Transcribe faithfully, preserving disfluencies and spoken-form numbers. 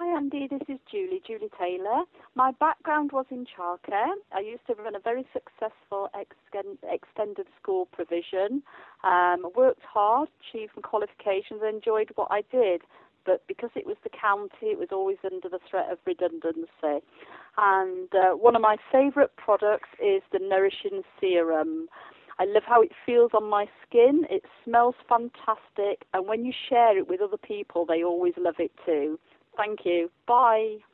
Hi Andy, this is Julie, Julie Taylor. My background was in childcare. I used to run a very successful extend, extended school provision. Um, worked hard, achieved some qualifications, enjoyed what I did. But because it was the county, it was always under the threat of redundancy. And uh, one of my favourite products is the Nourishing Serum. I love how it feels on my skin. It smells fantastic. And when you share it with other people, they always love it too. Thank you. Bye.